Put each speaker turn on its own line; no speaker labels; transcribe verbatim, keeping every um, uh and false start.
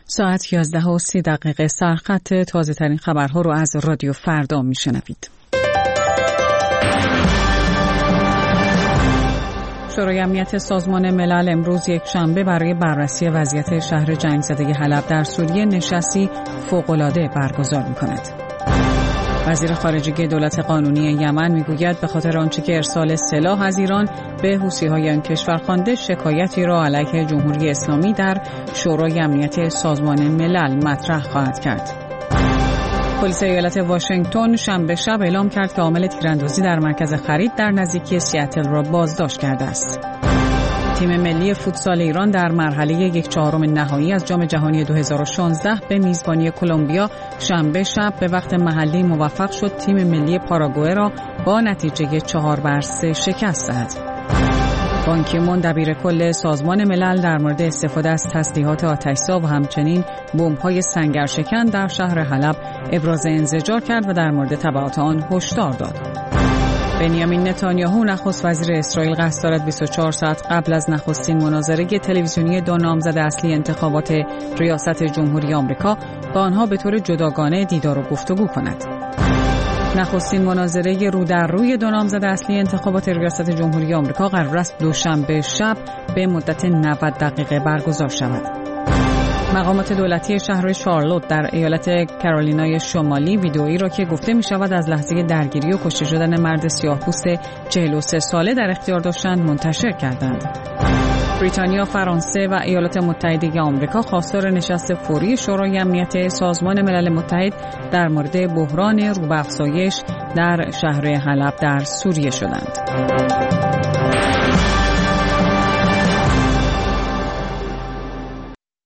ساعت یازده و سی دقیقه سرخط تازه ترین خبرها رو از رادیو فردا میشنوید. شورای امنیت سازمان ملل امروز یک شنبه برای بررسی وضعیت شهر جنگ زده حلب در سوریه نشستی فوق‌العاده برگزار می‌کند. وزیر خارجه دولت قانونی یمن میگوید به خاطر آنچه که ارسال سلاح از ایران به حوثی‌های آن کشور خوانده شکایتی را علیه جمهوری اسلامی در شورای امنیت سازمان ملل مطرح خواهد کرد. پلیس ایالت واشنگتن شنبه شب اعلام کرد که عامل تیراندازی در مرکز خرید در نزدیکی سیاتل را بازداشت کرده است. تیم ملی فوتسال ایران در مرحله یک چهارم نهایی از جام جهانی دو هزار و شانزده به میزبانی کلمبیا شنبه شب به وقت محلی موفق شد تیم ملی پاراگوئه را با نتیجه چهار بر سه شکست دهد. بان کی مون دبیر کل سازمان ملل در مورد استفاده از تسلیحات آتش‌زا و همچنین بمب‌های سنگرشکن در شهر حلب ابراز انزجار کرد و در مورد تبعات آن هشدار داد. بنیامین نتانیاهو نخست وزیر اسرائیل قصد دارد بیست و چهار ساعت قبل از نخستین مناظره تلویزیونی دو نامزد اصلی انتخابات ریاست جمهوری آمریکا با آنها به طور جداگانه دیدار و گفتگو کند. نخستین مناظره رو در روی دو نامزد اصلی انتخابات ریاست جمهوری آمریکا قرار است دوشنبه شب به مدت نود دقیقه برگزار شود. مقامات دولتی شهر شارلوت در ایالت کارولینای شمالی ویدئویی را که گفته می شود از لحظه درگیری و کشته شدن مرد سیاه‌پوست چهل و سه ساله در اختیار داشتند منتشر کردند. بریتانیا، فرانسه و ایالات متحده آمریکا خواستار نشست فوری شورای امنیت سازمان ملل متحد در مورد بحران رو به افزایش در شهر حلب در سوریه شدند.